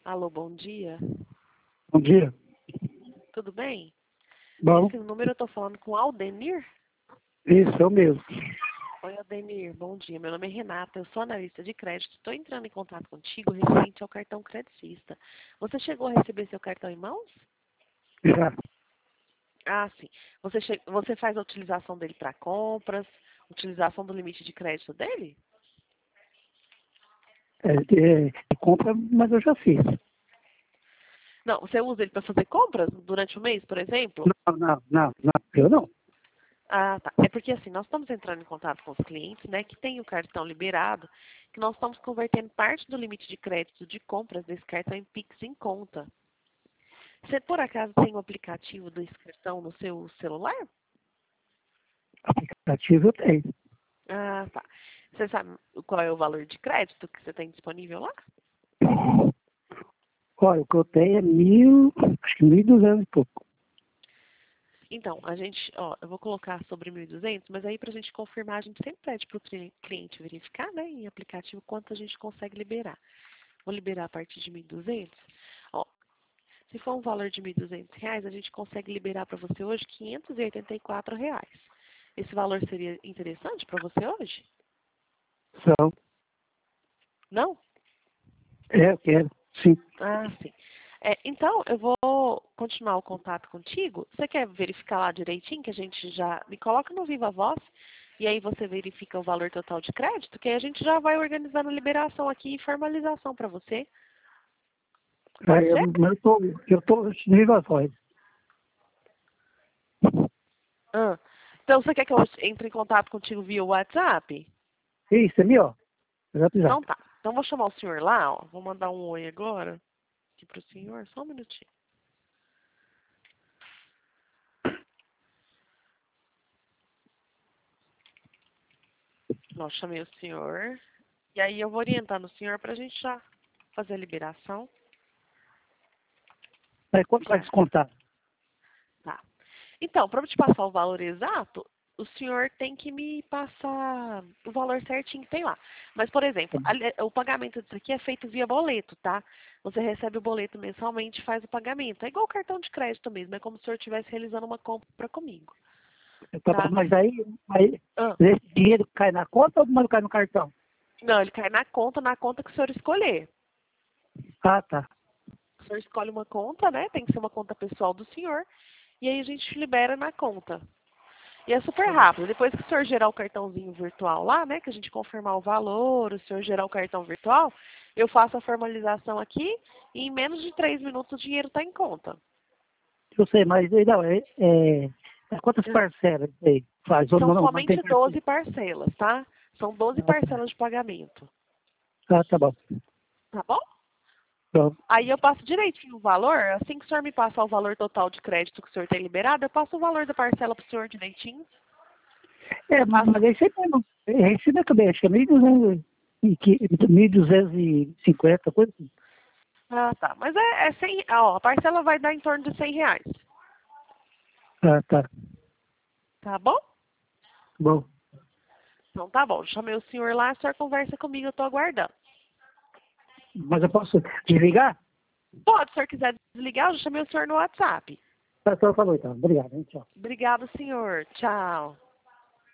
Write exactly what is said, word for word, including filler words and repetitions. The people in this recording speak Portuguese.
Alô, bom dia. Bom dia. Tudo bem? Bom, Esse número eu tô falando com Aldenir? isso, eu mesmo. Oi, Aldenir, bom dia. Meu nome é Renata, eu sou analista de crédito. Estou entrando em contato contigo referente ao cartão Credicista. Você chegou a receber seu cartão em mãos? Já. Ah, sim. Você, che... Você faz a utilização dele para compras, utilização do limite de crédito dele? É, é, é compra, mas eu já fiz. Não, você usa ele para fazer compras durante o mês, por exemplo? Não, não, não, não. Eu não. Ah, tá. É porque assim, nós estamos entrando em contato com os clientes, né, que têm o cartão liberado, que nós estamos convertendo parte do limite de crédito de compras desse cartão em Pix em conta. Você, por acaso, tem o aplicativo desse cartão no seu celular? Aplicativo eu tenho. Ah, tá. Você sabe qual é o valor de crédito que você tem disponível lá? Olha, o que eu tenho é mil, acho que mil e duzentos e pouco. Então, a gente, ó, eu vou colocar sobre mil e duzentos, mas aí para a gente confirmar, a gente sempre pede para o cliente verificar, né, em aplicativo, quanto a gente consegue liberar. Vou liberar a partir de mil e duzentos. Ó, se for um valor de mil e duzentos reais, a gente consegue liberar para você hoje quinhentos e oitenta e quatro reais. Esse valor seria interessante para você hoje? São. Não? É, eu quero. Sim. Ah, sim. É, então, eu vou continuar o contato contigo. Você quer verificar lá direitinho, que a gente já... Me coloca no Viva Voz, e aí você verifica o valor total de crédito, que aí a gente já vai organizando a liberação aqui e formalização para você. Pode É, eu, ser? mas eu tô, eu tô de viva voz. Ah. Então, você quer que eu entre em contato contigo via WhatsApp? Isso, é meu, ó. Exato, Então exato. tá. Então vou chamar o senhor lá, ó. Vou mandar um oi agora aqui pro senhor, só um minutinho. Ó, chamei o senhor. E aí eu vou orientar no senhor pra gente já fazer a liberação. Aí quanto vai Já. descontar? Tá. Então, para eu te passar o valor exato, o senhor tem que me passar o valor certinho que tem lá. Mas, por exemplo, ali- o pagamento disso aqui é feito via boleto, tá? Você recebe o boleto mensalmente e faz o pagamento. É igual o cartão de crédito mesmo, é como se o senhor estivesse realizando uma compra comigo, Tá bom, tá? mas aí, aí Ah, esse dinheiro cai na conta ou não cai no cartão? não, ele cai na conta, na conta que o senhor escolher. Ah, tá. O senhor escolhe uma conta, né? Tem que ser uma conta pessoal do senhor. E aí a gente libera na conta. E é super Tá bom. rápido. Depois que o senhor gerar o cartãozinho virtual lá, né? Que a gente confirmar o valor, o senhor gerar o cartão virtual, eu faço a formalização aqui e em menos de três minutos o dinheiro está em conta. Eu sei, mas não, é, é, é quantas parcelas aí faz? Ou São não, não, não tem somente parcela? doze parcelas, tá? São doze Ah, tá. parcelas de pagamento. Ah, tá bom. Tá bom? Então, Aí eu passo direitinho o valor, assim que o senhor me passar o valor total de crédito que o senhor tem liberado, eu passo o valor da parcela para o senhor direitinho. é, Passo. mas aí você não. Esse da cabeça, acho que é mil e duzentos e cinquenta, coisa assim. Ah, tá. Mas é, é cem, ó, a parcela vai dar em torno de cem reais. Ah, tá. Tá bom? Bom. Então tá bom, chamei o senhor lá, o senhor conversa comigo, eu tô aguardando. Mas eu posso desligar? Pode, se o senhor quiser desligar, eu já chamei o senhor no WhatsApp. Tá, então falou então. Obrigado, hein? Tchau. Obrigado, senhor. Tchau.